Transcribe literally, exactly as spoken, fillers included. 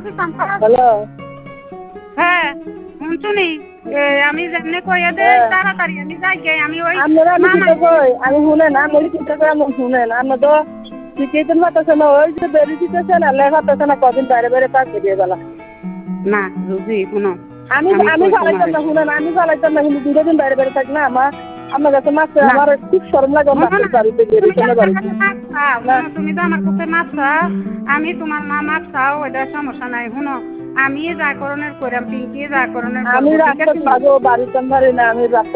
hello হ্যাঁ শুনছুনি আমি যেমনি কইয়া দে তাড়াতাড়ি আমি যাই গে আমি ওই আপনারা আমি চিন্তা কই আমি শুনেন আমি চিন্তা করে আমি শুনেন আমরা তো ঠিকই তো পাঠাচ্ছে না ওই যে বেরি দিতেছে না লেখা পাঠাচ্ছে না কদিন বাইরে বাইরে পাক দিয়ে বেলা না রুজি শুনো আমি আমি চালাইতাম না শুনেন আমি চালাইতাম না কিন্তু দুটো দিন বাইরে বাইরে থাক না আমার আমার কাছে মাছ আমার খুব শরম লাগে মাছের বাড়িতে গেলে কেন বাড়িতে তুমি তো আমার কাছে মাছ চাও আমি তোমার মা মাছ চাও ওইটা সমস্যা নাই শুনো আমি যা করণের করাম পিঙ্কি যা করণের আমি রাস্তা পাবো বাড়িতে পারি না আমি রাস্তা